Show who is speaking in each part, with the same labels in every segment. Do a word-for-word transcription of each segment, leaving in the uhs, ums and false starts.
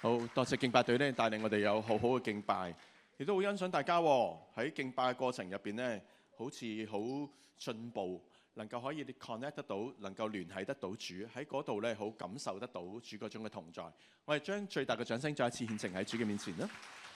Speaker 1: 好多謝敬拜隊咧帶領我哋有好好嘅敬拜，亦都好欣賞大家喎喺敬拜嘅過程入邊咧，好似好進步，能夠可以 connect 得到，能夠聯繫得到主喺嗰度咧，好感受得到主嗰種嘅同在。我哋將最大嘅掌聲再一次獻呈喺主嘅面前啦！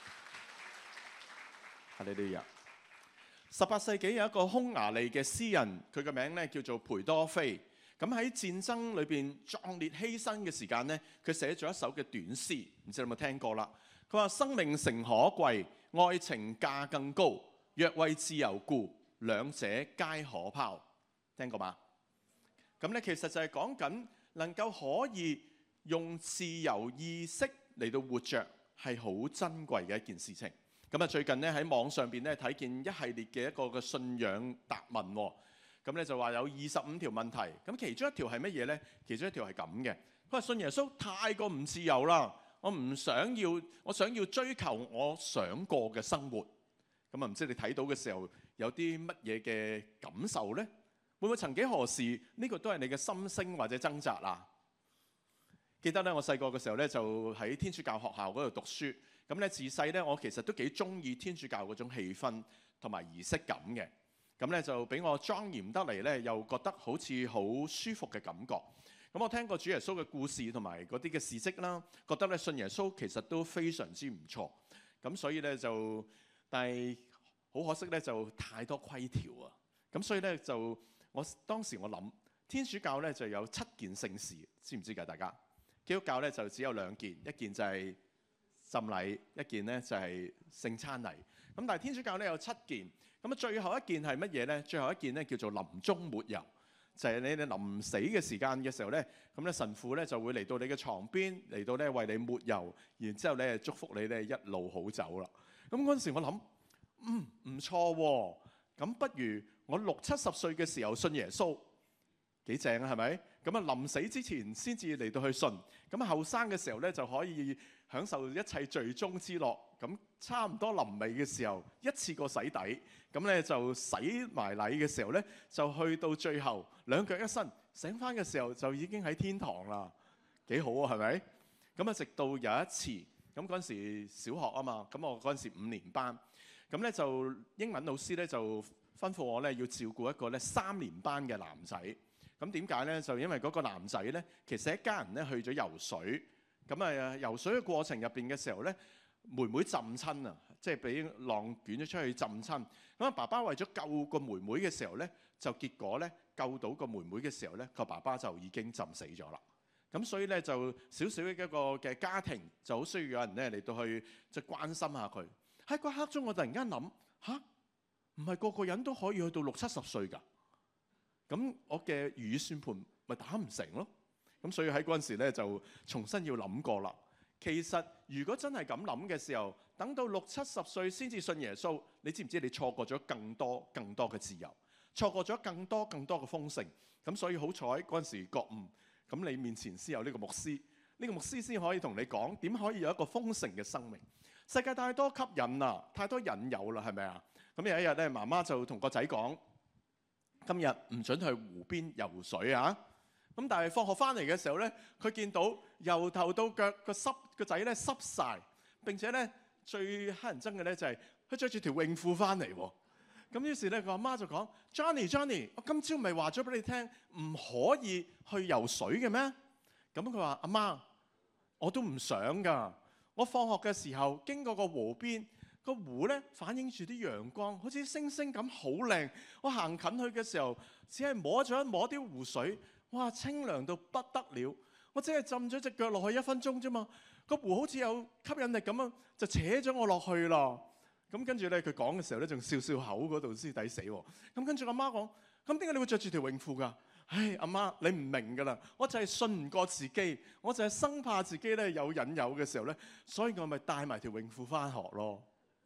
Speaker 1: 哈利路亞！十八世紀有一個匈牙利嘅詩人，佢嘅名咧叫做培多菲。咁喺戰爭裏邊壯烈犧牲嘅時間呢，佢寫咗一首嘅短詩，唔知你有冇聽過啦？佢話：生命誠可貴，愛情價更高，若為自由故，兩者皆可拋。聽過嗎？咁咧其實就係講緊能夠可以用自由意識嚟到活着，係好珍貴嘅一件事情。咁啊最近咧喺網上邊咧睇見一系列嘅一個嘅信仰答問喎。咁咧就話有二十五條問題，咁其中一條係乜嘢呢？其中一條係咁嘅，佢話信耶穌太過唔自由啦，我唔想要，我想要追求我想過嘅生活。咁啊唔知你睇到嘅時候有啲乜嘢嘅感受呢？會唔會曾幾何時呢個都係你嘅心聲或者掙扎啊？記得咧我細個嘅時候咧就喺天主教學校嗰度讀書，咁咧自細咧我其實都幾中意天主教嗰種氣氛同埋儀式感嘅。咁咧就俾我莊嚴得嚟咧，又覺得好似好舒服嘅感覺。咁我聽過主耶穌嘅故事同埋嗰啲嘅事蹟啦，覺得咧信耶穌其實都非常之唔錯。咁所以咧就，但係好可惜咧就太多規條啊。咁所以咧就我當時我諗，天主教咧就有七件聖事，知唔知㗎大家？基督教咧就只有兩件，一件就係浸禮，一件咧就係聖餐禮。咁但係天主教咧有七件。咁啊，最後一件係乜嘢咧？最後一件咧叫做臨終抹油，就係、是、你哋臨死嘅時間嘅時候咧，咁咧神父咧就會嚟到你嘅床邊，嚟到咧為你抹油，然之後咧祝福你咧一路好走啦。咁嗰陣時我諗，嗯唔錯喎，咁不如我六七十歲嘅時候信耶穌，幾正啊係咪？咁啊臨死之前先至嚟到去信，咁啊後生嘅時候咧就可以享受一切罪中之樂。咁差唔多臨尾嘅時候，一次過洗底。咁咧就洗埋禮嘅時候咧，就去到最後兩腳一伸，醒翻嘅時候就已經喺天堂啦，幾好啊，係咪？咁啊，直到有一次，咁嗰陣時小學啊嘛，咁我嗰陣時五年班，咁咧就英文老師咧就吩咐我咧要照顧一個咧三年班嘅男仔。咁點解咧？就因為嗰個男仔咧，其實一家人咧去咗游水，咁啊游水嘅過程入邊嘅時候咧，妹妹浸親啊，即係俾浪捲咗出去浸親。咁啊，爸爸為咗救個妹妹嘅時候咧，就結果咧救到個妹妹嘅時候咧，個爸爸就已經浸死咗啦。咁所以咧就少少嘅一個嘅家庭就好需要有人咧嚟到去即係關心下佢。喺嗰刻中，我突然間諗吓，唔係個個人都可以去到六七十歲㗎。咁我嘅如意算盤咪打唔成咯。咁所以喺嗰陣時咧就重新要諗過啦。其實如果真係咁諗嘅時候，等到六七十歲先至信耶穌，你知唔知你錯過咗更多更多嘅自由，錯過咗更多更多嘅豐盛。咁所以好彩嗰陣時覺悟，咁你面前先有呢個牧師，呢個牧師先可以同你講點可以有一個豐盛嘅生命。世界太多吸引啦，太多引誘啦，係咪啊？咁有一日咧，媽媽就同個仔講：今日唔准去湖邊游水啊！咁但係放學翻嚟嘅時候咧，佢見到由頭到腳個濕個仔咧濕晒，並且咧最乞人憎嘅咧就係佢着住條泳褲翻嚟喎。咁於是咧佢阿媽就講：Johnny Johnny，我今朝咪話咗俾你聽，唔可以去游水嘅咩？咁佢話：阿媽，我都唔想㗎。我放學嘅時候經過個湖邊，個湖咧反映住啲陽光，好似星星咁好靚。我行近去嘅時候，只係摸咗一摸啲湖水。哇！清涼到不得了，我只係浸咗隻腳落去一分鐘啫嘛，個湖好似有吸引力咁樣，就扯咗我落去啦。咁跟住咧，佢講嘅時候咧，仲笑笑口嗰度先抵死喎。咁跟住阿媽講：咁點解你會着住條泳褲㗎？唉，阿媽你唔明㗎啦，我就係信唔過自己，我就係生怕自己咧有引誘嘅時候咧，所以我咪帶埋條泳褲返學咯。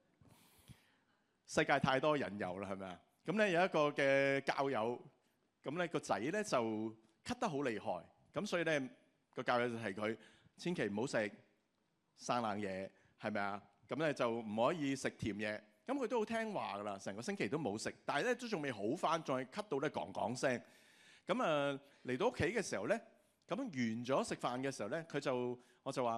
Speaker 1: 世界太多引誘啦，係咪啊？咁咧有一個嘅教友，咁咧個仔咧就咳得好厲害，咁所以咧個教友就提佢千祈唔好食生冷嘢，係咪啊？咁咧就唔可以食甜嘢。咁佢都好聽話㗎啦，成個星期都冇食，但係咧都仲未好返，仲係咳到咧講講聲。咁啊嚟到屋企嘅時候咧，咁完咗食飯嘅時候咧，佢就我就話：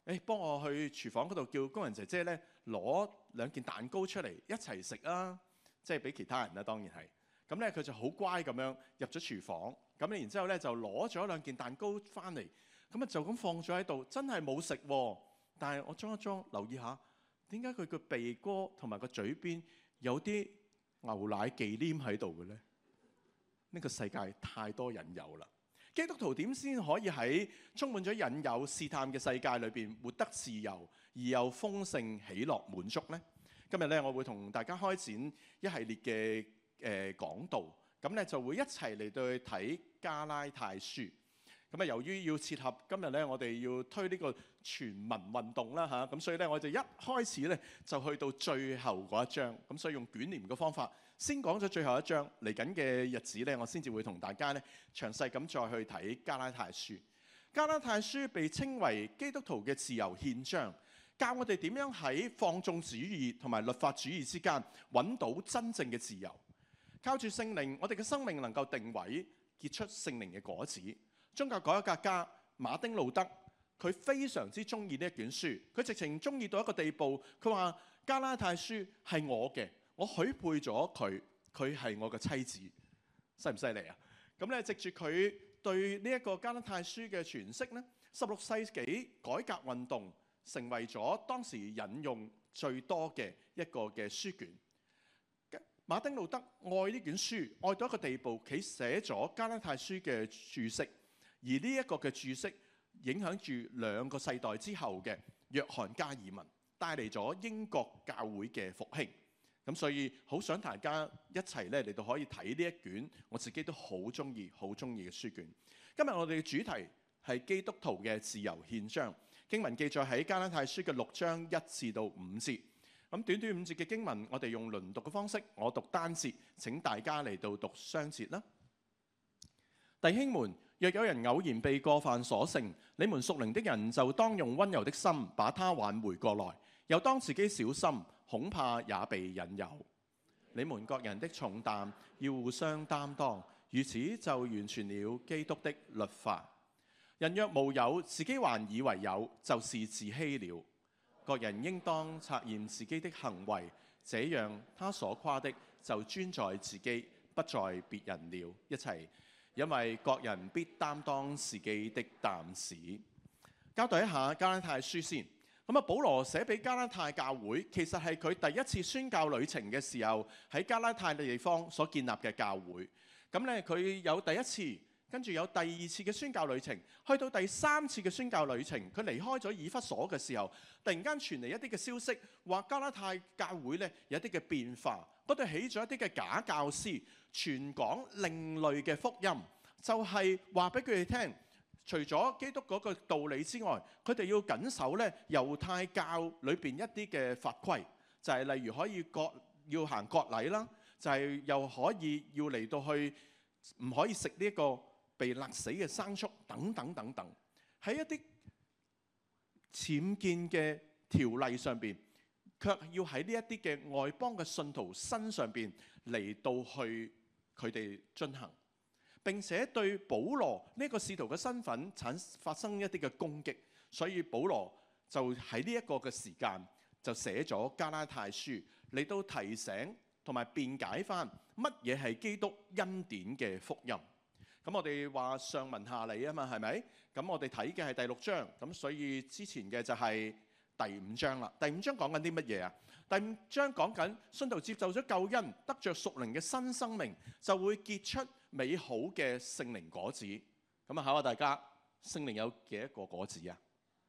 Speaker 1: 誒幫我去廚房嗰度叫工人姐姐咧攞兩件蛋糕出嚟一齊食啊，即係俾其他人啦，當然係。咁咧佢就好乖咁樣入咗廚房，咁然之後咧就攞咗兩件蛋糕翻嚟，咁啊就咁放咗喺度，真係冇食喎。但係我裝一裝，留意下點解佢個鼻哥同埋個嘴邊有啲牛奶忌廉喺度嘅咧？呢個世界太多引誘啦！基督徒點先可以喺充滿咗引誘試探嘅世界裏邊活得自由而又豐盛喜樂滿足呢？今日咧我會同大家開展一系列嘅誒講道，咁咧就會一齊嚟到去睇加拉太書。咁啊，由於要切合今日咧，我哋要推呢個全民運動啦嚇，咁所以咧我就一開始咧就去到最後嗰一章，咁所以用捲簾嘅方法先講咗最後一章。嚟緊嘅日子咧，我先至會同大家咧詳細咁再去睇加拉太書。加拉太書被稱為基督徒嘅自由憲章，教我哋點樣喺放縱主義同埋律法主義之間揾到真正嘅自由。靠住聖靈，我哋嘅生命能夠定位，結出聖靈嘅果子。宗教改革家馬丁路德，佢非常之中意呢一卷書，佢直情中意到一個地步，佢話加拉太書係我嘅，我許配咗佢，佢係我嘅妻子，犀唔犀利啊？咁咧，藉住佢對呢一個加拉太書嘅詮釋呢，十六世紀改革運動成為咗當時引用最多嘅一個嘅書卷。馬丁路德愛呢卷書，愛到一個地步，佢寫咗加拉太書嘅注釋。而呢一個嘅注釋影響住兩個世代之後嘅約翰加爾文，帶嚟咗英國教會嘅復興。咁所以好想大家一齊咧嚟到可以睇呢一卷我自己都好中意、好中意嘅書卷。今日我哋嘅主題係基督徒嘅自由憲章，經文記載喺加拉太書嘅六章一至到五節。咁短短五節嘅經文，我哋用輪讀嘅方式，我讀單節，請大家嚟到讀雙節啦。弟兄們，若有人偶然被過犯所勝，你們屬靈的人就當用溫柔的心把他挽回過來，又當自己小心，恐怕也被引誘。你們各人的重擔要互相擔當，如此就完全了基督的律法。人若無有，自己還以為有，就是自欺了。各人應當察驗自己的行為，這樣他所誇的就專在自己，不在別人了。一齊。因為各人必擔當自己的擔子。交代一下加拉太書先。咁啊，保羅寫俾加拉太教會，其實係佢第一次宣教旅程嘅時候喺加拉太嘅地方所建立嘅教會。咁咧，佢有第一次，跟住有第二次嘅宣教旅程，去到第三次嘅宣教旅程，佢離開咗以弗所嘅時候，突然間傳嚟一啲嘅消息，話加拉太教會咧有一啲嘅變化，嗰度起咗一啲嘅假教師，傳講另類嘅福音，就係話俾佢哋聽，除咗基督嗰個道理之外，佢哋要緊守咧猶太教裏邊一啲嘅法規，就係例如可以割要行割禮啦，就係又可以要嚟到去唔可以食呢一個被勒死嘅牲畜等等等等，喺一啲僭建嘅條例上邊，卻要喺呢一啲嘅外邦嘅信徒身上邊嚟到去佢哋進行，並且對保羅呢個使徒嘅身份產發生一啲嘅攻擊，所以保羅就喺呢一個嘅時間就寫咗加拉太書嚟到提醒同埋辯解翻乜嘢係基督恩典嘅福音。咁我哋話上文下理啊嘛，係咪？咁我哋睇嘅係第六章，咁所以之前嘅就係第五章啦。第五章講緊啲乜嘢啊？第五章講緊信徒接受咗救恩，得着屬靈嘅新生命，就會結出美好嘅聖靈果子。咁啊，考下大家，聖靈有幾多個果子啊？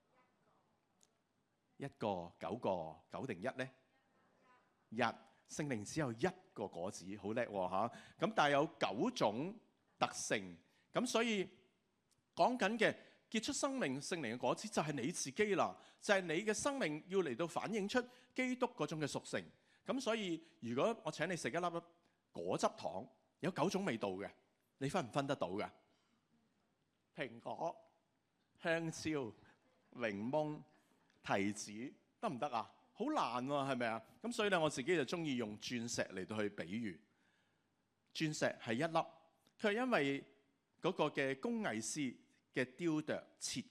Speaker 1: 一個、九個、九定一呢？一，聖靈只有一個果子，好叻喎嚇！咁但係有九種特性，咁所以講緊嘅結出生命聖靈嘅果子就係你自己啦，就係你嘅生命要嚟到反映出基督嗰種嘅屬性。咁所以如果我請你食一粒粒果汁糖，有九種味道嘅，你分唔分得到㗎？蘋果、香蕉、檸檬、提子得唔得啊？好難喎，係咪啊？咁所以咧，我自己就中意用鑽石嚟到去比喻。鑽石係一粒。佢係因為嗰個嘅工藝師嘅雕琢切割，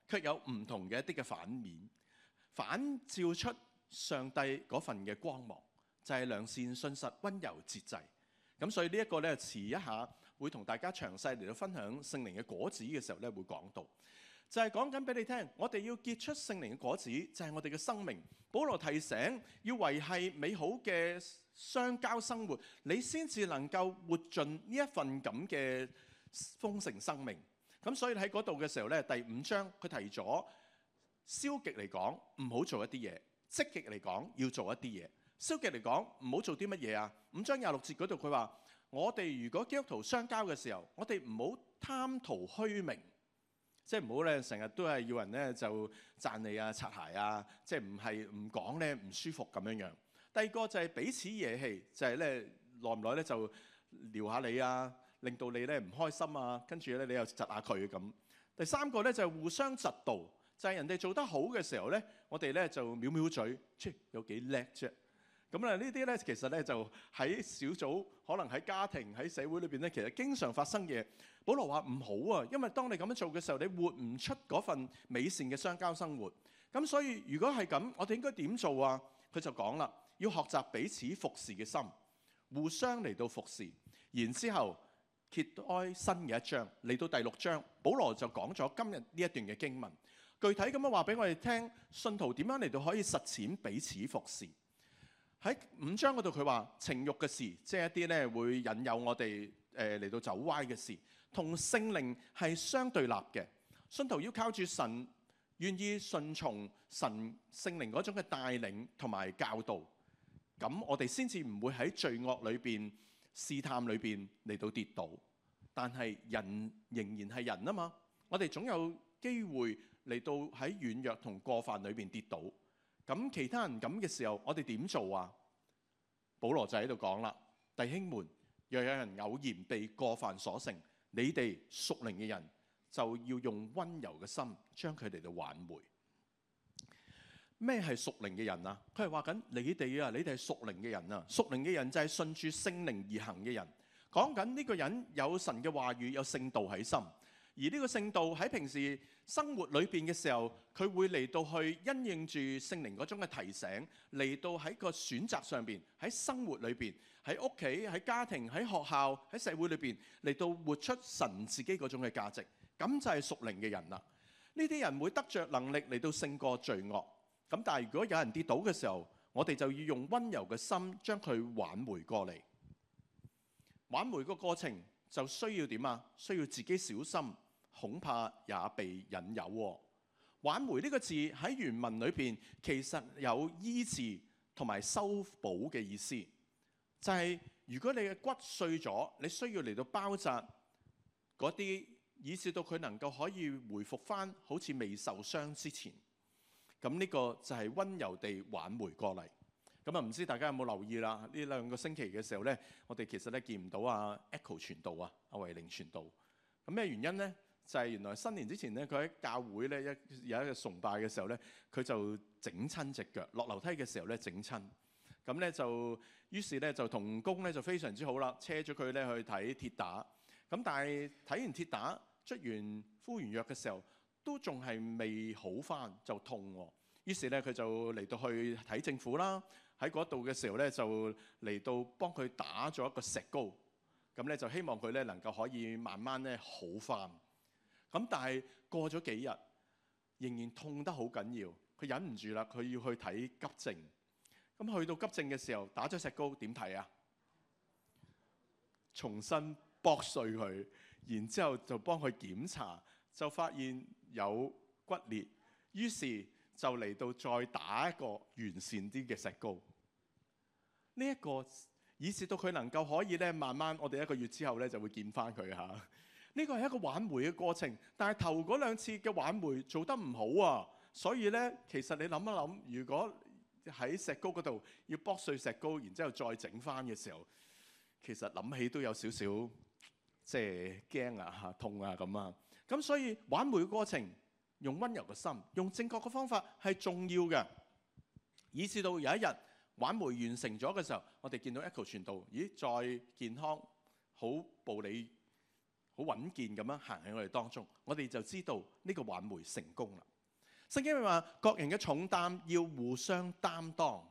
Speaker 1: 卻有唔同嘅一啲嘅反面，反照出上帝嗰份嘅光芒，就係良善、信實、溫柔、節制。咁所以呢一個咧，遲一下會同大家詳細嚟到分享聖靈嘅果子嘅時候咧，會講到。就係講緊俾你聽，我哋要結出聖靈嘅果子，就係我哋嘅生命。保羅提醒要維繫美好嘅相交生活，你先至能夠活盡呢一份咁嘅豐盛生命。咁所以喺嗰度嘅時候咧，第五章佢提咗消極嚟講唔好做一啲嘢，積極嚟講要做一啲嘢。消極嚟講唔好做啲乜嘢啊？五章廿六節嗰度佢話：我哋如果基督徒相交嘅時候，我哋唔好貪圖虛名。即係唔好咧，成日都係要人咧就讚你啊、擦鞋啊，即係唔係唔講咧唔舒服咁樣樣。第二個就係彼此惹氣，就係咧耐唔耐咧就撩下你啊，令到你咧唔開心啊，跟住咧你又窒下佢咁。第三個咧就係互相嫉妒，就係人哋做得好嘅時候咧，我哋咧就藐藐嘴，切有幾叻啫。咁咧呢啲咧其實咧就喺小組，可能喺家庭、喺社會裏邊咧，其實經常發生嘅。保羅話唔好啊，因為當你咁樣做嘅時候，你活唔出嗰份美善嘅相交生活。咁所以如果係咁，我哋應該點做啊？佢就講啦，要學習彼此服侍嘅心，互相嚟到服侍。然之後揭開新嘅一章，嚟到第六章，保羅就講咗今日呢一段嘅經文，具體咁樣話俾我哋聽，信徒點樣嚟到可以實踐彼此服侍。喺五章嗰度佢話情慾嘅事，即係一啲咧會引誘我哋誒嚟到走歪嘅事，同聖靈係相對立嘅。信徒要靠住神，願意順從神聖靈嗰種嘅帶領同埋教導，咁我哋先至唔會喺罪惡裏邊試探裏邊嚟到跌倒。但係人仍然係人啊嘛，我哋總有機會嚟到喺軟弱同過犯裏邊跌倒。咁其他人咁嘅時候，我哋點做啊？保羅就喺度講啦，弟兄們，若有人偶然被過犯所勝，你哋屬靈嘅人就要用溫柔嘅心將佢哋嚟挽回。咩係屬靈嘅人啊？佢係話緊你哋啊，你哋係屬靈嘅人啊。屬靈嘅人就係順住聖靈而行嘅人。講緊呢個人有神嘅話語，有聖道喺心。而呢個聖道喺平時生活裏邊嘅時候，佢會嚟到去因應住聖靈嗰種嘅提醒，嚟到喺個選擇上邊，喺生活裏邊，喺屋企、喺家庭、喺學校、喺社會裏邊，嚟到活出神自己嗰種嘅價值。咁就係屬靈嘅人啦。呢啲人會得着能力嚟到勝過罪惡。咁但係如果有人跌倒嘅時候，我哋就要用溫柔嘅心將佢挽回過嚟。挽回個過程就需要點啊？需要自己小心。恐怕也被引誘。挽回呢個字喺原文裏邊其實有醫治同埋修補嘅意思，就係如果你嘅骨碎咗，你需要嚟到包紮嗰啲，以至到佢能夠可以回復翻好似未受傷之前。咁呢個就係溫柔地挽回過嚟。咁啊，唔知大家有冇留意啦？呢兩個星期嘅時候呢，我哋其實咧見唔到阿 Echo 傳道啊，阿維靈傳道。咁咩原因呢？就係原來新年之前咧，佢喺教會咧一有一個崇拜嘅時候咧，佢就整親隻腳，落樓梯嘅時候咧整親。咁咧就於是咧就同工咧就非常之好啦，車咗佢咧去睇鐵打。咁但係睇完鐵打，捽完敷完藥嘅時候，都仲係未好返，就痛喎。於是咧佢就嚟到去睇政府啦。喺嗰度嘅時候咧，就嚟到幫佢打咗一個石膏。咁咧就希望佢咧能夠可以慢慢咧好返。咁但係過咗幾日，仍然痛得好緊要，佢忍唔住啦，佢要去睇急症。咁去到急症嘅時候，打咗石膏點睇啊？重新剝碎佢，然之後就幫佢檢查，就發現有骨裂，於是就嚟到再打一個完善啲嘅石膏。呢、這、一個以至到佢能夠可以咧，慢慢我哋一個月之後咧就會見翻佢嚇。呢個係一個挽回嘅過程，但係頭嗰兩次嘅挽回做得唔好啊，所以咧其實你諗一諗，如果喺石膏嗰度要剝碎石膏，然之後再整翻嘅時候，其實諗起都有少少即係驚啊嚇、痛啊咁啊。咁所以挽回嘅過程，用溫柔嘅心，用正確嘅方法係重要嘅，以至到有一日挽回完成咗嘅時候，我哋見到 Echo 傳道，咦再健康，好步履好穩健咁樣行喺我哋當中，我哋就知道呢個挽回成功啦。聖經話各人嘅重擔要互相擔當，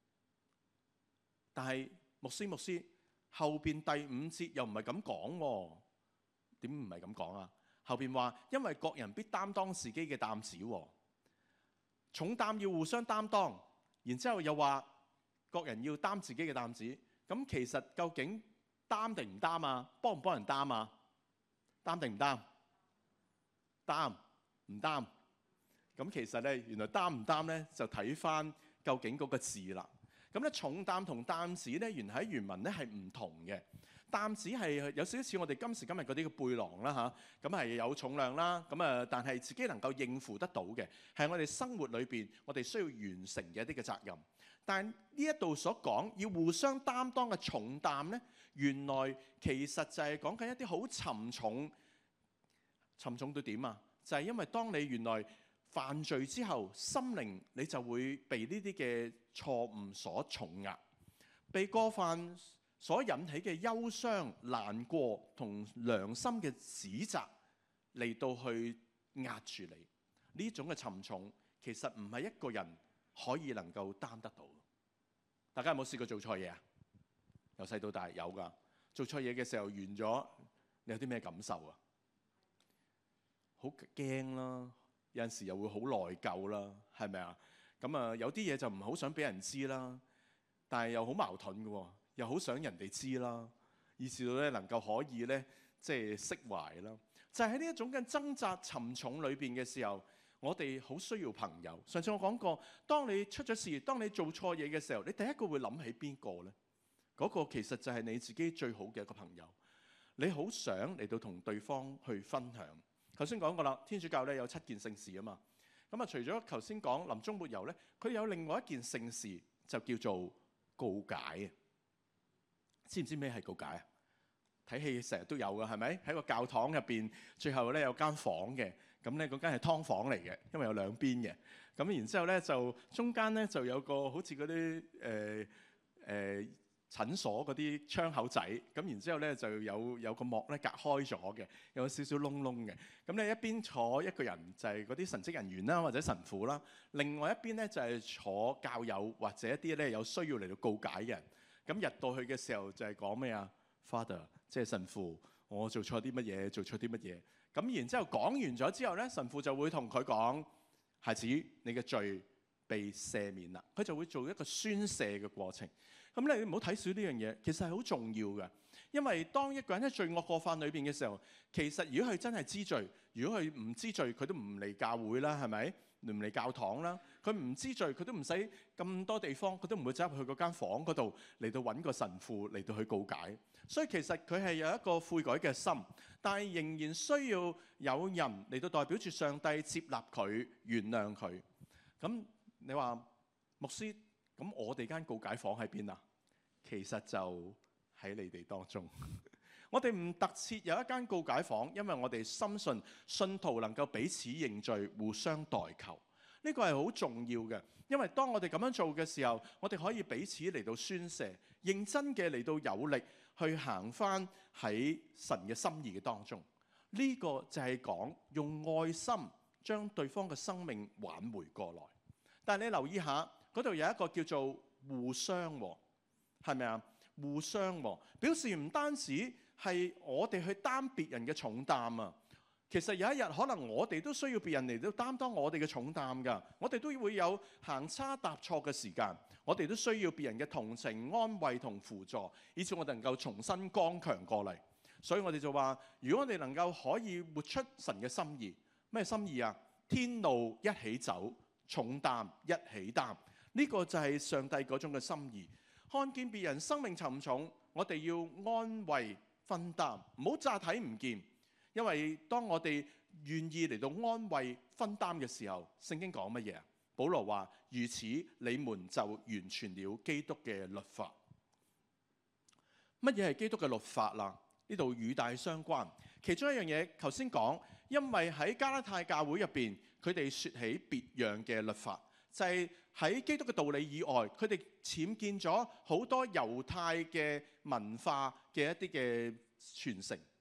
Speaker 1: 但係牧師牧師後邊第五節又唔係咁講喎，點唔係咁講啊？後邊話因為各人必擔當自己嘅擔子，重擔要互相擔當，然之後又話各人要擔自己嘅擔子。咁其實究竟擔定唔擔啊？幫唔幫人擔啊？擔定唔擔？擔唔擔？咁其實咧，原來擔唔擔咧，就睇翻究竟嗰個字啦。咁咧，重擔同擔子咧，原喺原文咧係唔同嘅。擔子係有少少似我哋今時今日嗰啲嘅背囊啦嚇，咁係有重量啦，咁啊，但係自己能夠應付得到嘅，係我哋生活裏邊我哋需要完成嘅一啲嘅責任。但係呢一度所講要互相擔當嘅重擔咧，原來其實就係講緊一啲好沉重，沉重到點啊？就係因為當你原來犯罪之後，心靈你就會被呢啲嘅錯誤所重壓，被過犯所引起嘅憂傷、難過同良心嘅指責嚟到去壓住你。呢種嘅沉重其實唔係一個人可以能夠擔得到。大家有冇試過做錯嘢啊？由細到大有㗎。做錯嘢嘅時候完咗，你有啲咩感受啊？好驚啦，有陣時又會好內疚啦，係咪啊？咁啊，有啲嘢就唔好想俾人知啦，但係又好矛盾嘅喎，又好想人哋知啦，以至到咧能夠可以咧即係釋懷啦。就係喺呢一種嘅掙扎沉重裏邊嘅時候，我哋好需要朋友。上次我講過，當你出咗事，當你做錯嘢嘅時候，你第一個會諗起邊個呢？嗰個其實就係你自己最好嘅一個朋友。你好想嚟到同對方去分享。頭先講過啦，天主教咧有七件聖事啊嘛。咁啊，除咗頭先講臨終末遊咧，佢有另外一件聖事就叫做告解啊。知唔知咩係告解啊？睇戲成日都有㗎，係咪？喺個教堂入邊，最後咧有間房嘅，咁咧嗰間係劏房嚟嘅，因為有兩邊嘅。咁然之後咧就中間咧就有個好似嗰啲誒誒診所嗰啲窗口仔，咁然之後咧就有有個幕咧隔開咗嘅，有少少窿窿嘅。咁咧一邊坐一個人就係嗰啲神職人員啦，或者神父啦；另外一邊咧就係坐教友或者一啲咧有需要嚟到告解嘅人。咁入到去嘅時候就係講咩啊 ？Father， 即係神父，我做錯啲乜嘢？做錯啲乜嘢？咁然之後講完咗之後咧，神父就會同佢講：孩子，你嘅罪被赦免啦。佢就會做一個宣赦嘅過程。咁你唔好睇少呢樣嘢，其實係好重要嘅。因為當一個人喺罪惡過犯裏邊嘅時候，其實如果佢真係知罪，如果佢唔知罪，佢都唔嚟教會啦，係咪？唔嚟教堂啦。佢唔知罪，佢都唔使咁多地方，佢都唔會走入去嗰間房嗰度嚟到揾個神父嚟到去告解。所以其實佢係有一個悔改嘅心，但係仍然需要有人嚟到代表住上帝接納佢、原諒佢。咁你話牧師，咁我哋間告解房喺邊啊？其實就喺你哋當中。我哋唔特設有一間告解房，因為我哋深信信徒能夠彼此認罪、互相代求。呢個係好重要嘅，因為當我哋咁樣做嘅時候，我哋可以彼此嚟到宣泄，認真嘅嚟到有力去行翻喺神嘅心意嘅當中。呢個就係講用愛心將對方嘅生命挽回過來。但係你留意下，嗰度有一個叫做互相，係咪啊？互相表示唔單止係我哋去擔別人嘅重擔啊，其實有一日可能我哋都需要別人嚟到擔當我哋嘅重擔㗎。我哋都會有行差踏錯嘅時間，我哋都需要別人嘅同情、安慰同輔助，以致我哋能夠重新剛強過嚟。所以我哋就話，如果我哋能夠可以活出神嘅心意，咩心意啊？天路一起走，重擔一起擔，呢個就係上帝嗰種嘅心意。看見別人生命沉重，我哋要安慰分擔，唔好詐睇唔見。因為當我哋願意嚟到安慰分擔嘅時候，聖經講乜嘢啊？保羅話：如此，你們就完全了基督嘅律法。乜嘢係基督嘅律法啦？呢度語帶相關。其中一樣嘢，頭先講，因為喺加拉太教會入邊，佢哋説起別樣嘅律法。就係喺基督嘅道理以外，佢哋僭建咗好多猶太嘅文化嘅一啲嘅傳承。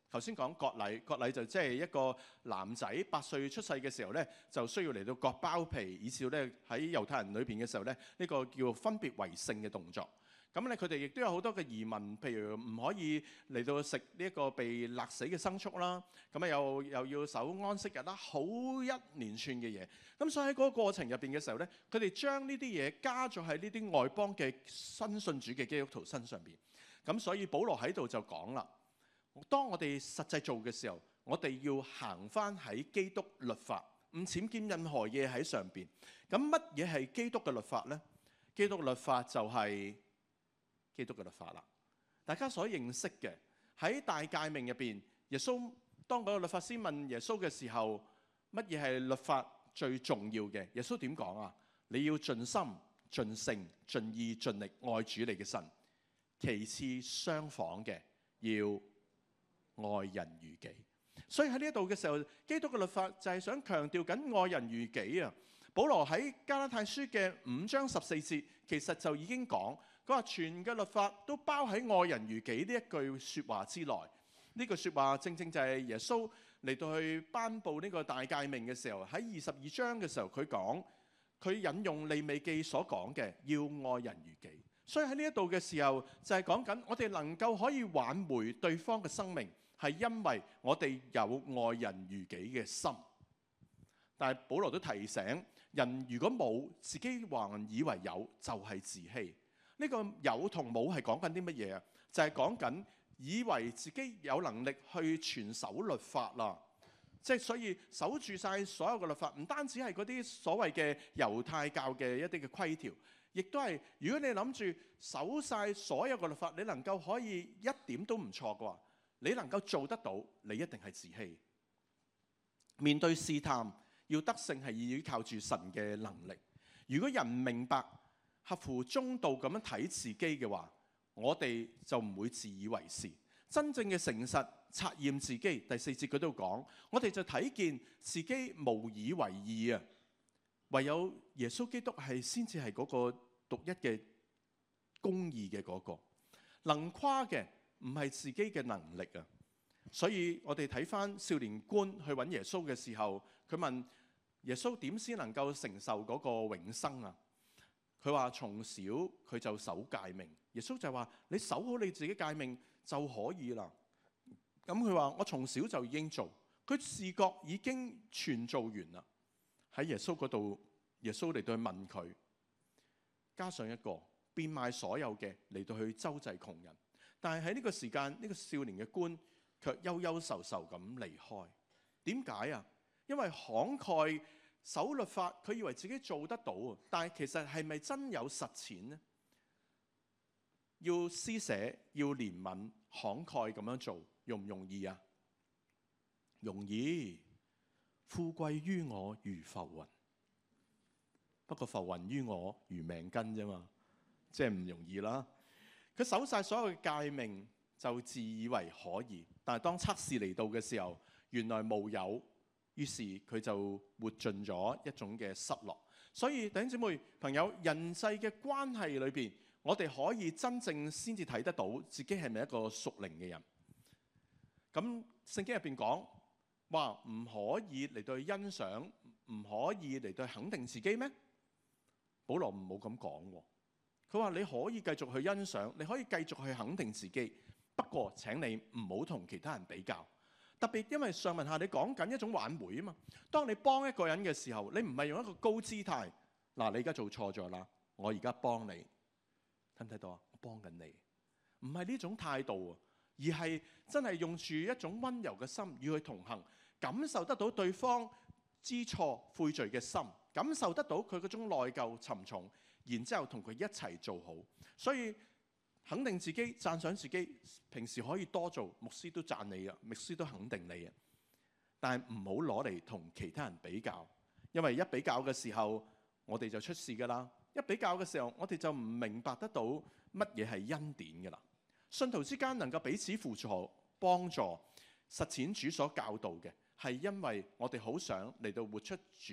Speaker 1: 頭先講割禮，割禮就即係一個男仔八歲出世嘅時候咧，就需要嚟到割包皮，以至咧喺猶太人裏邊嘅時候咧，呢個叫分別為聖嘅動作。咁咧佢哋亦都有好多嘅疑問，譬如唔可以嚟到食呢一個被勒死嘅牲畜啦，咁啊又又要守安息日啦，好一連串嘅嘢。咁所以喺嗰個過程入邊嘅時候咧，佢哋將呢啲嘢加咗喺呢啲外邦嘅新信主嘅基督徒身上邊。咁所以保羅喺度就講啦。當我哋實際做嘅時候，我哋要行翻喺基督律法，唔僭建任何嘢喺上邊。咁乜嘢係基督嘅律法呢？基督嘅律法就係基督嘅律法啦。大家所認識嘅喺大誡命入邊，耶穌當嗰個律法師問耶穌嘅時候，乜嘢係律法最重要嘅？耶穌點講啊？你要盡心、盡性、盡意、盡力愛主你嘅神。其次相仿嘅要愛人如己。所以喺呢一度嘅時候，基督嘅律法就係想強調緊愛人如己啊。保羅喺加拉太書嘅五章十四節，其實就已經講，佢話全嘅律法都包喺愛人如己呢一句說話之內。呢句說話正正就係耶穌嚟到去頒布呢個大誡命嘅時候，喺二十二章嘅時候佢講，佢引用利未記所講嘅要愛人如己。所以喺呢一度嘅時候就係講緊我哋能夠可以挽回對方嘅生命，係因為我哋有愛人如己嘅心。但係保羅都提醒人，如果冇，自己還以為有，就係自欺。呢個有同冇係講緊啲乜嘢啊？就係講緊以為自己有能力去全守律法啦，即係所以守住晒所有嘅律法，唔單止係嗰啲所謂嘅猶太教嘅一啲嘅規條，亦都係如果你諗住守晒所有嘅律法，你能夠可以一點都唔錯嘅話，你能夠做得到，你一定係自欺。面對試探，要得勝係依靠住神嘅能力。如果人明白合乎中道咁樣睇自己嘅話，我哋就唔會自以為是。真正嘅誠實察驗自己，第四節佢都講，我哋就睇見自己無以為義啊！唯有耶穌基督係先至係嗰個獨一嘅公義嘅嗰個，能誇嘅唔係自己嘅能力啊！所以我哋睇翻少年官去揾耶穌嘅時候，佢問耶穌點先能夠承受嗰個永生啊？佢話從小佢就守誡命，耶穌就話你守好你自己誡命就可以啦。咁佢話我從小就已經做，佢自覺已經全做完啦。喺耶穌嗰度，耶穌嚟到去問佢，加上一個變賣所有嘅嚟到去周濟窮人。但係喺呢個時間，呢個少年嘅官卻憂憂愁愁咁離開。點解啊？因為慷慨守律法，佢以為自己做得到啊，但係其實係咪真有實踐呢？要施捨，要憐憫，慷慨咁樣做，容唔容易啊？容易。富貴於我如浮雲，不過浮雲於我如命根啫嘛，即係唔容易啦。佢守晒所有嘅誡命，就自以為可以，但係當測試嚟到嘅時候，原來無有。於是佢就活盡咗一種嘅失落。所以弟兄姊妹朋友，人際嘅關係裏邊，我哋可以真正先至睇得到自己係咪一個屬靈嘅人。咁聖經入邊講話唔可以嚟到去欣賞，唔可以嚟到去肯定自己咩？保羅唔好咁講。佢話你可以繼續去欣賞，你可以繼續去肯定自己，不過請你唔好同其他人比較。特別因為上文下你講緊一種挽回啊嘛。當你幫一個人嘅時候，你唔係用一個高姿態，嗱，你而家做錯咗啦，我而家幫你，睇唔睇到啊？我幫緊你，唔係呢種態度啊，而係真係用住一種溫柔嘅心與佢同行，感受得到對方知錯悔罪嘅心，感受得到佢嗰種內疚沉重，然之後同佢一齊做好。所以肯定自己，讚賞自己，平時可以多做，牧師都讚你啊，牧師都肯定你啊。但係唔好攞嚟同其他人比較，因為一比較嘅時候，我哋就出事噶啦。一比較嘅時候，我哋就唔明白得到乜嘢係恩典噶啦。信徒之間能夠彼此輔助、幫助、實踐主所教導嘅，係因為我哋好想嚟到活出主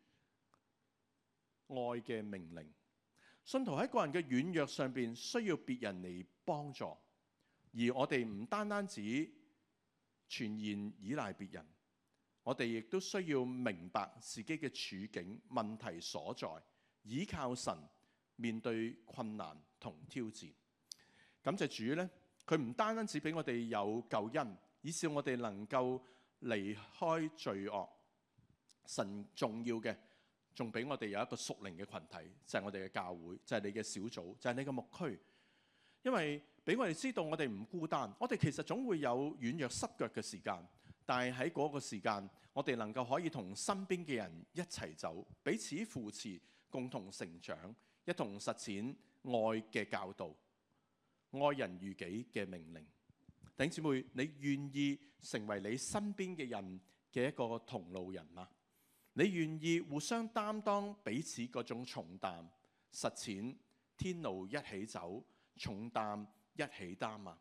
Speaker 1: 愛嘅命令。信徒喺個人嘅軟弱上邊需要別人嚟幫助，而我哋唔單單止全然依賴別人。我哋亦都需要明白自己嘅處境、問題所在，倚靠神面對困難同挑戰。感謝主呢，佢唔單單只俾我哋有救恩，以致我哋能夠離開罪惡。神重要嘅，仲俾我哋有一個屬靈嘅群體，就係我哋嘅教會，就係你嘅小組，就係你嘅牧區。因為俾我哋知道我哋唔孤單，我哋其實總會有軟弱失腳嘅時間，但係喺嗰個時間，我哋能夠可以同身邊嘅人一齊走，彼此扶持，共同成長，一同實踐愛嘅教導，愛人如己嘅命令。弟兄姊妹，你願意成為你身邊嘅人嘅一個同路人嗎？你願意互相擔當彼此嗰種重擔，實踐天路一起走，重擔一起擔嗎？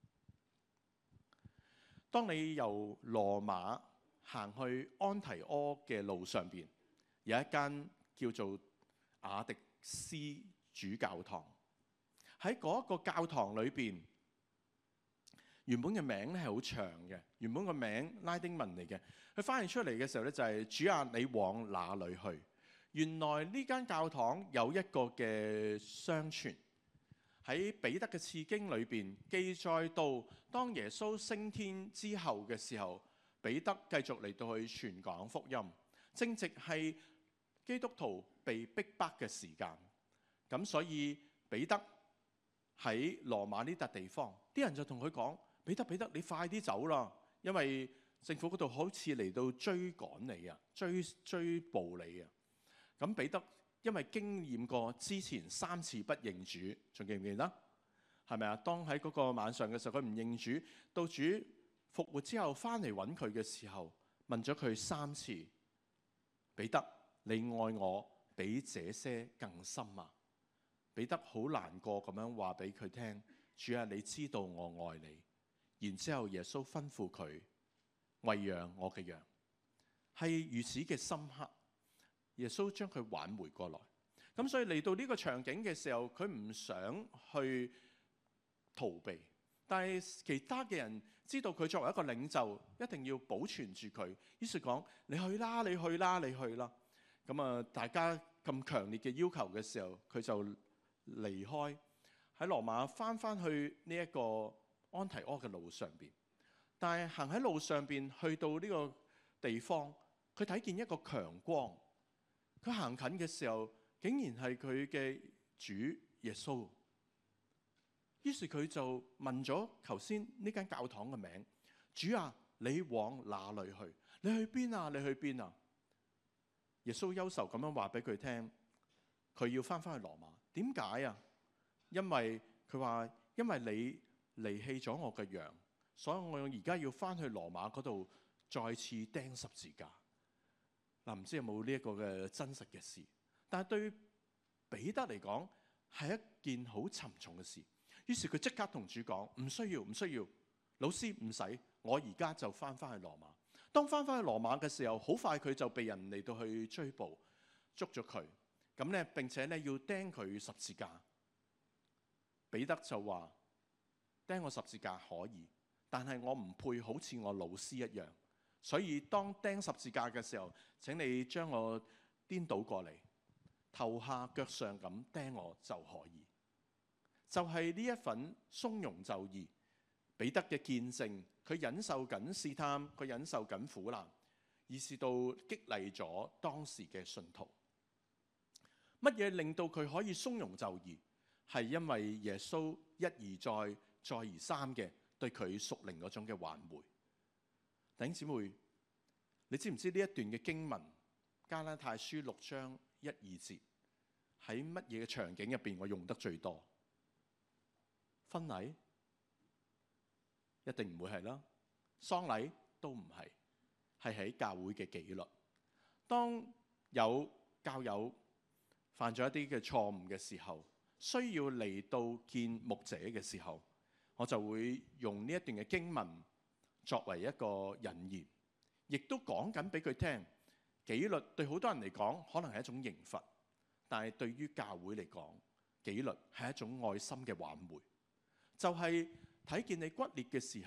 Speaker 1: 當你由羅馬行去安提阿嘅路上邊，有一間叫做雅迪斯主教堂。喺嗰個教堂裏邊，原本嘅名咧係好長嘅，原本個名拉丁文嚟嘅。佢翻譯出嚟嘅時候咧就係、是、主啊，你往哪裏去？原來呢間教堂有一個嘅相傳，喺彼得嘅次經裏邊記載到，當耶穌升天之後嘅時候，彼得繼續嚟到去傳講福音，正值係基督徒被逼迫嘅時間。咁所以彼得喺羅馬呢笪地方，啲人就同佢講：彼得彼得，你快啲走啦，因為政府嗰度好似嚟到追趕你啊，追追捕你啊。咁彼得因為經驗過之前三次不認主，仲記唔記得？係咪啊？當喺嗰個晚上嘅時候，佢唔認主，到主復活之後翻嚟揾佢嘅時候，問咗佢三次：彼得，你愛我比這些更深啊？彼得好難過咁樣話俾佢聽：主啊，你知道我愛你。然之後耶穌吩咐佢餵養我嘅羊，係如此嘅深刻。耶穌將佢挽回過來。咁所以嚟到呢個場景嘅時候，佢唔想去逃避，但係其他嘅人知道佢作為一個領袖，一定要保存住佢。於是講：你去啦，你去啦，你去啦。咁啊，大家咁強烈嘅要求嘅時候，佢就離開喺羅馬，翻翻去呢一個安提阿嘅路上邊。但係行喺路上邊，去到呢個地方，佢睇見一個強光。佢行近嘅時候，竟然係佢嘅主耶穌。於是佢就問咗頭先呢間教堂嘅名：主啊，你往哪裏去？你去邊啊？你去邊啊？耶穌憂愁咁樣話俾佢聽，佢要翻返去羅馬。點解啊？因為佢話：因為你離棄咗我嘅羊，所以我而家要翻去羅馬嗰度再次釘十字架。嗱，唔知有冇呢一個嘅真實嘅事？但係對彼得嚟講係一件好沉重嘅事。於是佢即刻同主講：唔需要，唔需要，老師唔使，我而家就翻返去羅馬。當翻返去羅馬嘅時候，好快佢就被人嚟到去追捕，捉咗佢。咁咧並且咧要釘佢十字架。彼得就話：釘我十字架可以，但係我唔配好似我老師一樣。所以當釘十字架嘅時候，請你將我顛倒過嚟，頭下腳上咁釘我就可以。就係呢一份從容就義，彼得嘅見證，佢忍受緊試探，佢忍受緊苦難，以至到激勵咗當時嘅信徒。乜嘢令到佢可以從容就義？係因為耶穌一而再、再而三嘅對佢屬靈嗰種嘅挽回。弟兄姊妹，你知唔知呢一段嘅經文加拉太書六章一二節喺乜嘢嘅場景入邊我用得最多？婚禮一定唔會係啦，喪禮都唔係，係喺教會嘅紀律。當有教友犯咗一啲嘅錯誤嘅時候，需要嚟到見牧者嘅時候，我就會用呢一段嘅經文作為一個引言，亦都講緊俾佢聽。紀律對好多人嚟講可能係一種刑罰，但係對於教會嚟講，紀律係一種愛心嘅挽回。就係睇見你骨裂嘅時候，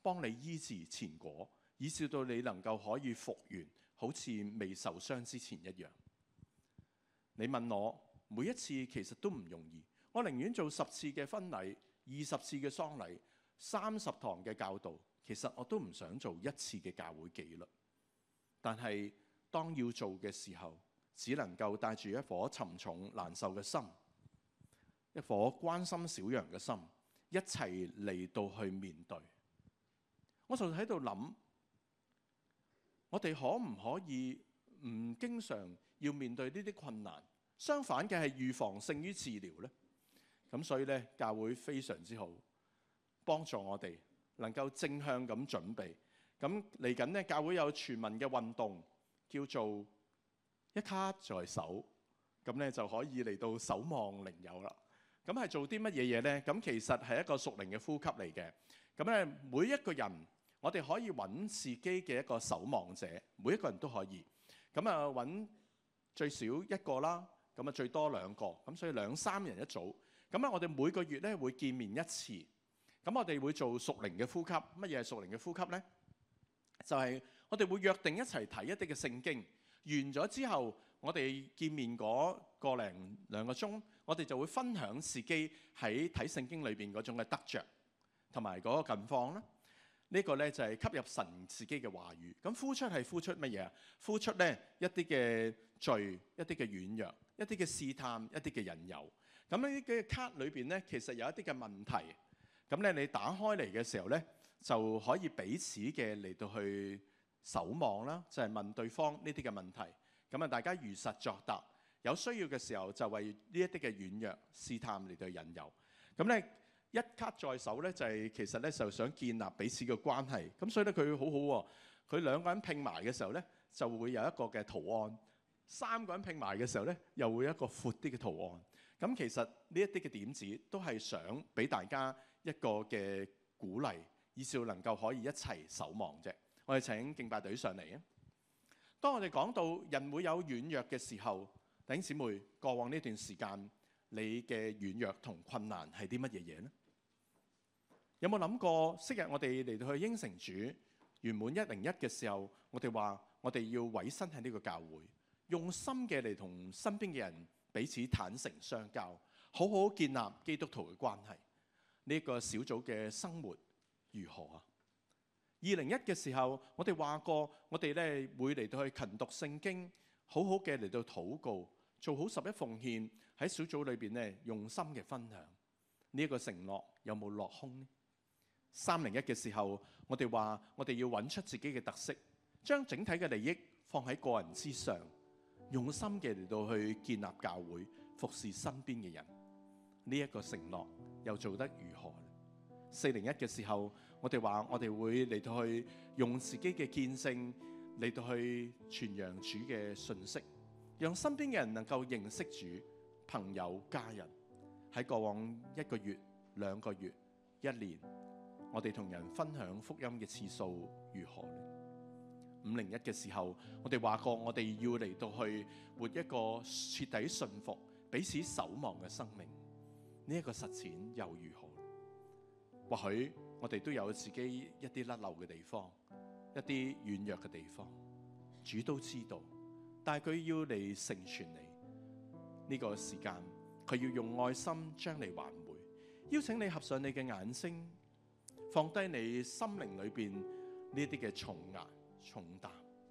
Speaker 1: 幫你醫治前果，以至到你能夠可以復原，好似未受傷之前一樣。你問我，每一次其實都唔容易，我寧願做十次嘅婚禮、二十次嘅喪禮、三十堂嘅教導，其實我都唔想做一次嘅教會紀律。但係當要做嘅時候，只能夠帶住一顆沉重難受嘅心，一顆關心小羊嘅心，一齊嚟到去面對。我就喺度諗，我哋可唔可以唔經常要面對呢啲困難？相反嘅係預防勝於治療呢？咁所以咧，教會非常之好，幫助我哋能夠正向咁準備。咁嚟緊呢，教會有全民嘅運動，叫做一卡在手，咁咧就可以嚟到守望靈友啦。咁係做啲乜嘢嘢呢？咁其實係一個屬靈嘅呼吸嚟嘅。咁咧，每一個人我哋可以揾自己嘅一個守望者，每一個人都可以。咁啊，揾最少一個啦，咁啊最多兩個，咁所以兩三人一組。咁咧，我哋每個月咧會見面一次。咁我哋會做屬靈嘅呼吸。乜嘢係屬靈嘅呼吸呢？就係我哋會約定一齊睇一啲嘅聖經。完咗之後，我哋見面嗰個零兩個鐘，我哋就會分享自己喺睇聖經裏邊嗰種嘅得着同埋嗰個近況啦。呢個咧就係吸入神自己嘅話語。咁呼出係呼出乜嘢啊？呼出咧一啲嘅罪、一啲嘅軟弱、一啲嘅試探、一啲嘅引誘。咁呢啲嘅卡裏邊咧，其實有一啲嘅問題。咁咧你打開嚟嘅時候咧，就可以彼此嘅嚟到去守望啦，就係問對方呢啲嘅問題。咁啊，大家如實作答。有需要嘅時候就為呢一啲嘅軟弱試探嚟到引誘。咁咧一卡在手咧，就係其實咧就想建立彼此嘅關係。咁所以咧佢好好喎，佢兩個人拼埋嘅時候咧，就會有一個嘅圖案；三個人拼埋嘅時候咧，又會有一個闊啲嘅圖案。咁其實呢一啲嘅點子都係想俾大家一個嘅鼓勵，以至能夠可以一齊守望啫。我哋請敬拜隊上嚟啊！當我哋講到人會有軟弱嘅時候，弟兄姊妹，過往呢段時間你嘅軟弱同困難係啲乜嘢嘢呢？有冇諗過昔日我哋嚟到去應承主圓滿一零一嘅時候，我哋話我哋要委身喺呢個教會，用心嘅嚟同身邊嘅人彼此坦誠相交，好好建立基督徒嘅關係。呢個小組嘅生活如何啊？二零一嘅時候，我哋話過，我哋咧會嚟到去勤讀聖經，好好嘅嚟到禱告，做好十一奉獻，喺小組裏邊咧用心嘅分享。呢一個承諾有冇落空呢？三零一嘅時候，我哋話我哋要揾出自己嘅特色，將整體嘅利益放喺個人之上，用心嘅嚟到去建立教會，服侍身邊嘅人。呢一個承諾又做得如何？四零一嘅時候，我哋話我哋會嚟到去用自己嘅見證嚟到去傳揚主嘅信息，讓身邊嘅人能夠認識主，朋友家人。喺過往一個月、兩個月、一年，我哋同人分享福音嘅次數如何呢？五零一嘅時候，我哋話過我哋要嚟到去活一個徹底信服、彼此守望嘅生命。呢一個實踐又如何？或許我哋都有自己一啲甩漏嘅地方，一啲軟弱嘅地方，主都知道，但係佢要嚟成全你。呢個時間，佢要用愛心將你挽回，邀請你合上你嘅眼睛，放低你心靈裏邊呢啲嘅重壓重擔，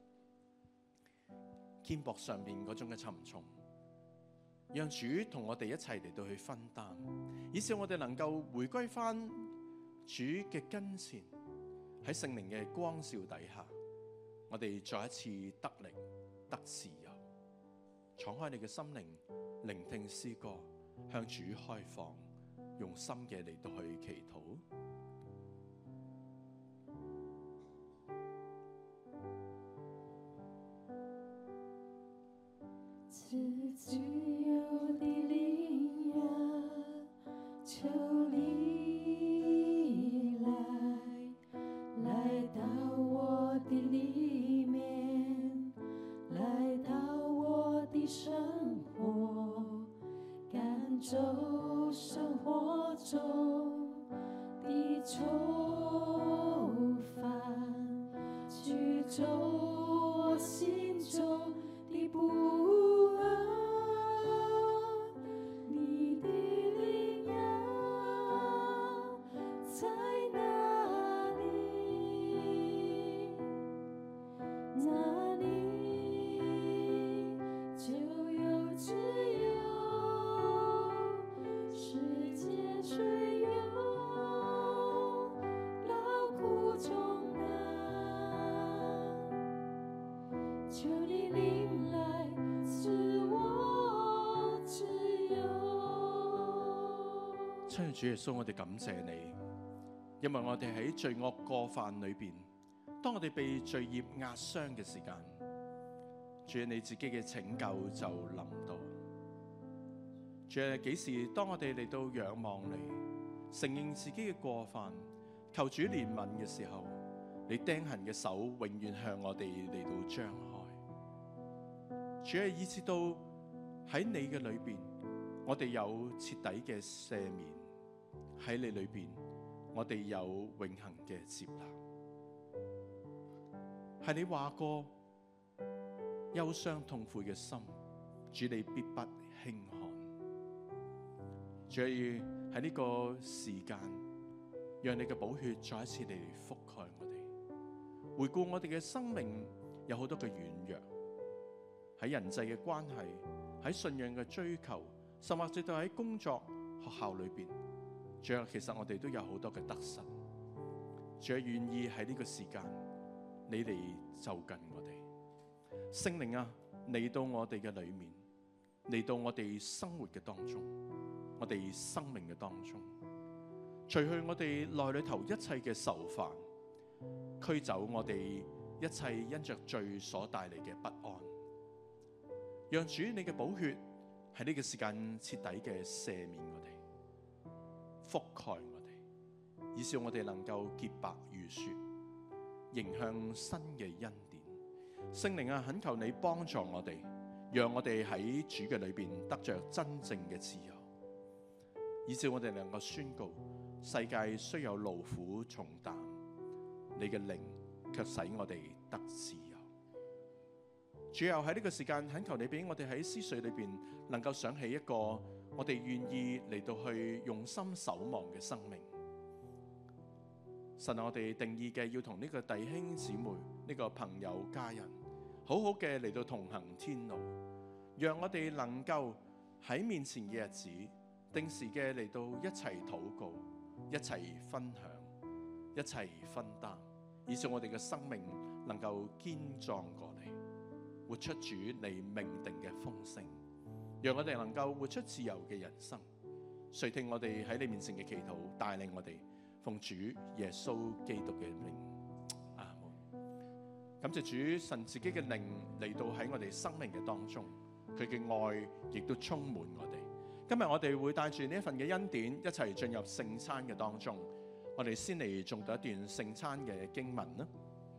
Speaker 1: 肩膊上邊嗰種嘅沉重，讓主同我哋一齊嚟到去分擔，以致我哋能夠回歸翻主嘅跟前，喺聖靈嘅光照底下，我哋再一次得力得自由。敞開你嘅心靈，聆聽詩歌，向主開放，用心嘅嚟到去祈禱。
Speaker 2: 自自由的靈呀，求你來，來到我的裡面，來到我的生活，趕走生活中的愁。
Speaker 1: 親愛主耶穌，我哋感謝你，因為我哋喺罪惡過犯裏邊，當我哋被罪孽壓傷嘅時間，主啊，你自己嘅拯救就臨到。主啊，幾時當我哋嚟到仰望你，承認自己嘅過犯，求主憐憫嘅時候，你釘痕嘅手永遠向我哋嚟到張開。主啊，以至到喺你嘅裏邊，我哋有徹底嘅赦免；喺你裏邊，我哋有永恆嘅接納。係你話過，憂傷痛悔嘅心，主你必不輕看。主要喺呢個時間，讓你嘅寶血再一次嚟覆蓋我哋，回顧我哋嘅生命有好多嘅軟弱，喺人際嘅關係，喺信仰嘅追求，甚或至到喺工作學校裏邊，主要其實我哋都有好多嘅得失。主要願意喺呢個時間，你嚟就近我哋，聖靈啊，嚟到我哋嘅裏面，嚟到我哋生活嘅當中，我哋生命嘅當中，除去我哋內裏頭一切嘅愁煩，驅走我哋一切因着罪所帶嚟嘅不安，讓主你嘅寶血喺呢個時間徹底嘅赦免我哋，覆蓋我哋，以致我哋能夠潔白如雪，迎向新嘅恩典。聖靈啊，懇求你幫助我哋，讓我哋喺主嘅裏邊得着真正嘅自由，以致我哋能夠宣告世界雖有勞苦重擔，你嘅靈卻使我哋得自由。主又喺呢個時間懇求你俾我哋喺思緒裏邊能夠想起一個我哋願意嚟到去用心守望嘅生命。神，我哋定義嘅要同呢個弟兄姊妹、呢個朋友家人好好嘅嚟到同行天路，讓我哋能夠喺面前嘅日子定時嘅嚟到一齊禱告、一齊分享、一齊分擔，以致我哋嘅生命能夠堅壯過嚟，活出主你命定嘅豐盛，讓我哋能夠活出自由嘅人生。垂聽我哋喺你面前嘅祈禱，帶領我哋奉主耶穌基督嘅名，阿門。感謝主，神自己嘅靈嚟到喺我哋生命嘅當中，佢嘅愛亦都充滿我哋。今日我哋會帶住呢一份嘅恩典，一齊進入聖餐嘅當中。我哋先嚟誦讀一段聖餐嘅經文啦。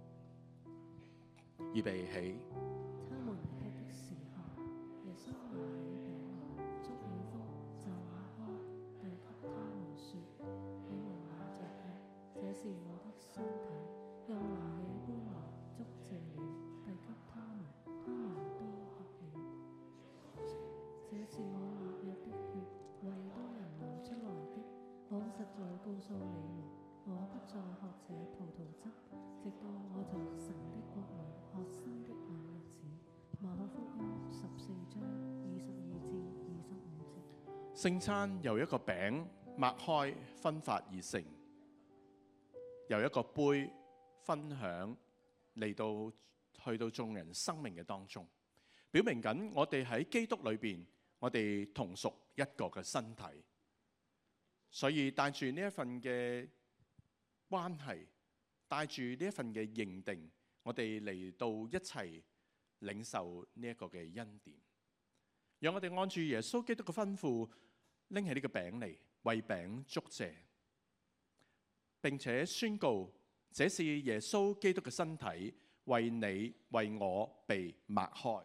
Speaker 1: 預備起。
Speaker 2: 他們吃的時候，耶穌拿起餅來，祝了福，就擘開，對給他們說：你們拿着吃，這是我的身體。又拿起杯來，祝謝了，遞給他們，他們都喝了。這是我立約的血，為多人流出來的。我實在告訴你們，我不再喝這葡萄汁，直到我在神的國裏喝新的那日子。馬可福音十四章二十二至二十五節。
Speaker 1: 聖餐由一個餅擘開分發而成，由一個杯分享嚟到去到眾人生命嘅當中，表明緊我哋喺基督裏邊，我哋同屬一個嘅身體。所以帶住呢一份嘅關係，帶住呢一份嘅認定，我哋嚟到一齊領受呢一個嘅恩典。讓我哋按住耶穌基督嘅吩咐，拎起呢個餅嚟，為餅祝謝，並且宣告這是耶穌基督嘅身體，為你為我被擘開。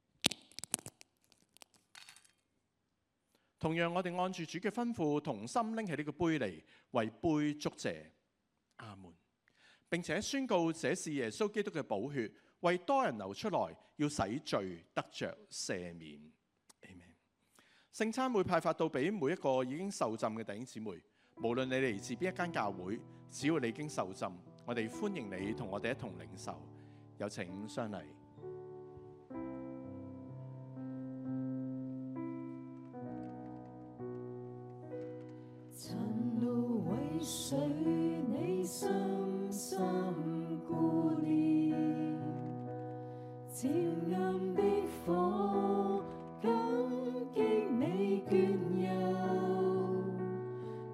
Speaker 1: 同樣，我哋按住主嘅吩咐，同心拎起呢個杯嚟，為杯祝謝。阿門。並且宣告這是耶穌基督嘅寶血，為多人流出來，要使罪得着赦免。阿門。聖餐會派發到俾每一個已經受浸嘅弟兄姊妹，無論你嚟自邊一間教會，只要你已經受浸，我哋歡迎你同我哋一同領受。有請相禮。
Speaker 2: 塵路為誰你深深顧念？漸暗的火感激你眷佑，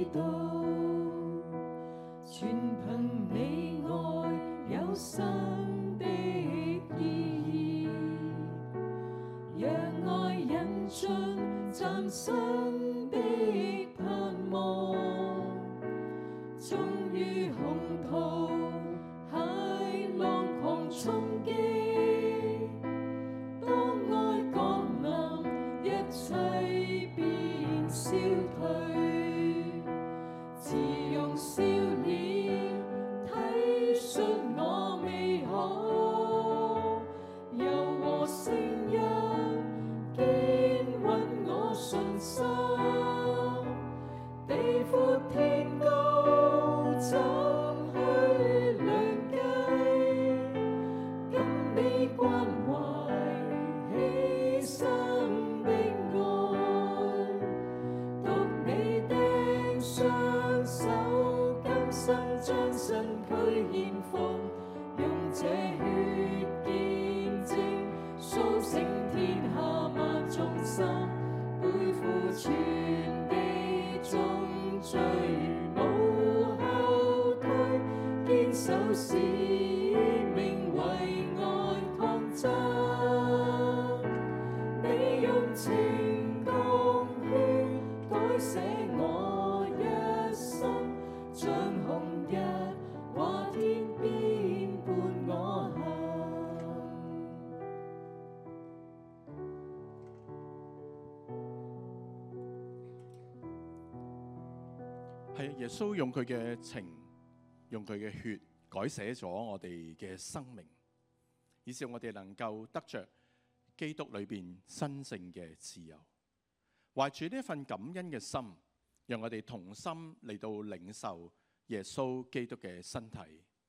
Speaker 3: 知道，全憑你愛有生的意義，讓愛引進嶄新的盼望，終於洪濤駭浪狂衝擊，當愛降臨，一切便消退，自用笑臉體恤我未可，柔和聲音堅穩我信心，地闊天高怎去量計，跟你關懷犧牲的愛，獨你釘雙手，今生將身軀獻奉，用這血見證，甦醒天下萬眾生，背負全地眾罪，無後退，堅守使命，為愛抗爭。你用情共血改寫我一生，像紅日話天邊伴我行。
Speaker 1: 係耶穌用佢嘅情，用佢嘅血改寫咗我哋嘅生命，以致我哋能夠得着基督裏邊真正嘅自由。懷住呢一份感恩嘅心，讓我哋同心嚟到領受耶穌基督嘅身體。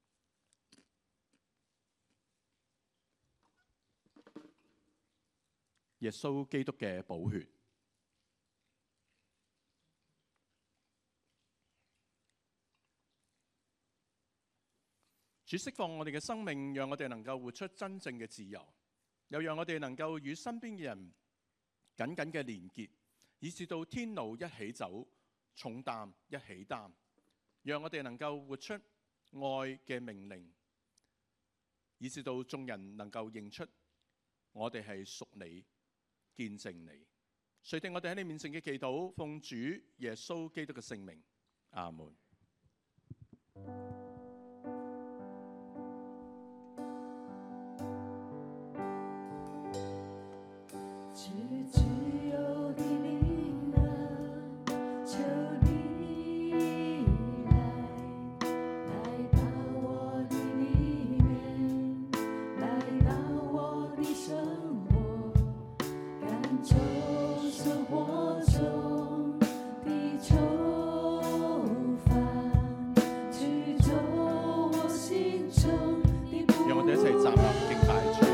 Speaker 1: 耶穌基督嘅寶血。主釋放我哋嘅生命，讓我哋能夠活出真正嘅自由，又讓我哋能夠與身邊嘅人緊緊嘅連結，以至到天路一起走，重擔一起擔，讓我哋能夠活出愛嘅命令，以至到眾人能夠認出我哋係屬你，見證你。垂聽我哋喺你面前嘅祈禱，奉主耶穌基督嘅聖名，阿門。
Speaker 3: 只只有你力量，求你來，來到我的裡面，來到我的生活，趕走生活中的愁煩，驅走我心中的不安。
Speaker 1: 讓我哋一齊站立敬拜主。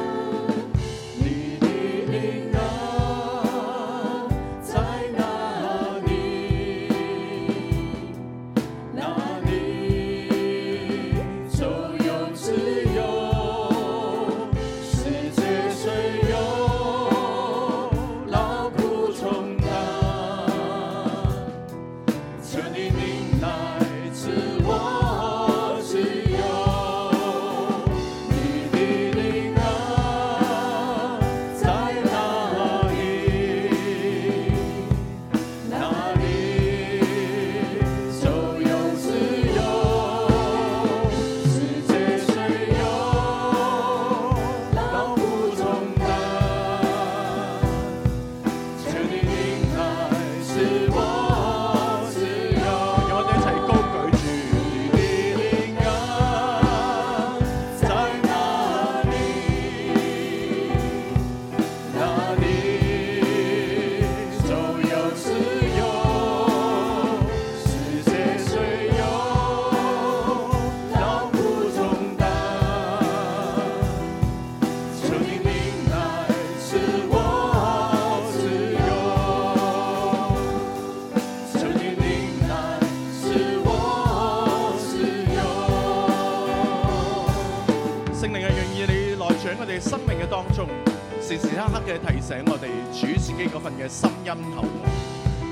Speaker 1: 生命嘅當中，時時刻刻嘅提醒我哋主自己嗰份嘅心音投降。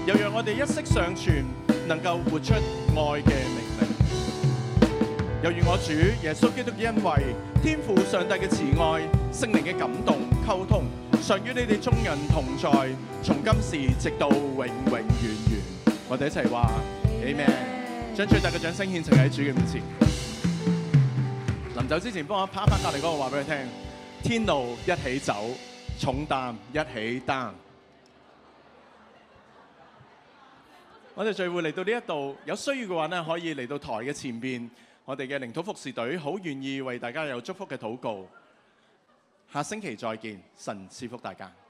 Speaker 1: 又讓我哋一息尚存，能夠活出愛嘅命令。又願我主耶穌基督嘅恩惠、天父上帝嘅慈愛、聖靈嘅感動溝通，常與你哋眾人同在，從今時直到永永遠遠。我哋一齊話 Amen。將最大嘅掌聲獻呈喺主嘅面前。臨走之前，幫我拍一拍隔離嗰個話俾佢聽：天路一起走，重擔一起擔。我哋聚會嚟到呢一度，有需要嘅話呢，可以嚟到台嘅前邊，我哋嘅靈土服侍隊好願意為大家有祝福嘅禱告。下星期再見，神賜福大家。